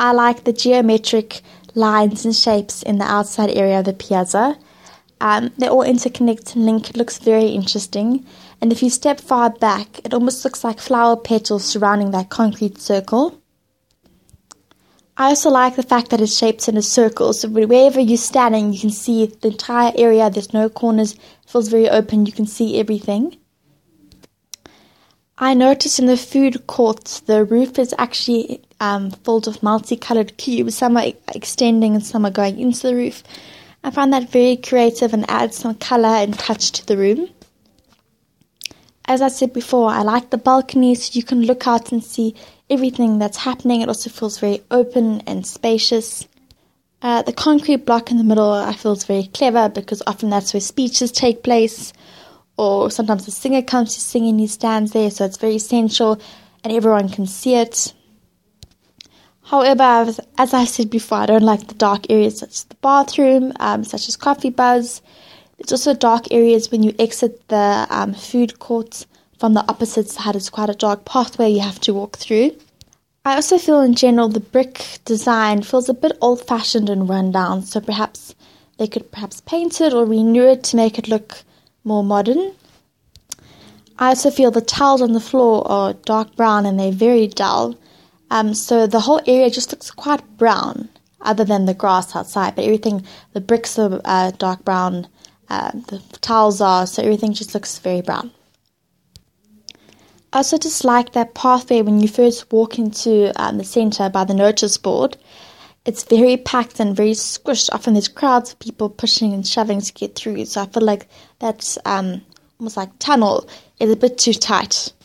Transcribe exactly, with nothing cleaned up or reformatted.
I like the geometric lines and shapes in the outside area of the piazza. Um, they all interconnect and link. It looks very interesting. And if you step far back, it almost looks like flower petals surrounding that concrete circle. I also like the fact that it's shaped in a circle, so wherever you're standing, you can see the entire area. There's no corners. It feels very open. You can see everything. I noticed in the food court, the roof is actually um, filled with multicolored cubes. Some are extending and some are going into the roof. I find that very creative and adds some color and touch to the room. As I said before, I like the balcony, so you can look out and see everything that's happening. It also feels very open and spacious. Uh, the concrete block in the middle I feel is very clever because often that's where speeches take place, or sometimes the singer comes to sing and he stands there, so it's very central and everyone can see it. However, as I said before, I don't like the dark areas such as the bathroom, um, such as Coffee Buzz. There's also dark areas when you exit the um, food court from the opposite side. It's quite a dark pathway you have to walk through. I also feel in general the brick design feels a bit old-fashioned and run down, so perhaps they could perhaps paint it or renew it to make it look more modern. I also feel the tiles on the floor are dark brown and they're very dull. Um, so the whole area just looks quite brown, other than the grass outside. But everything, the bricks are uh, dark brown, uh, the tiles are, so everything just looks very brown. I also just like that pathway when you first walk into um, the centre by the notice board. It's very packed and very squished. Often there's crowds of people pushing and shoving to get through. So I feel like that's um, almost like tunnel is a bit too tight.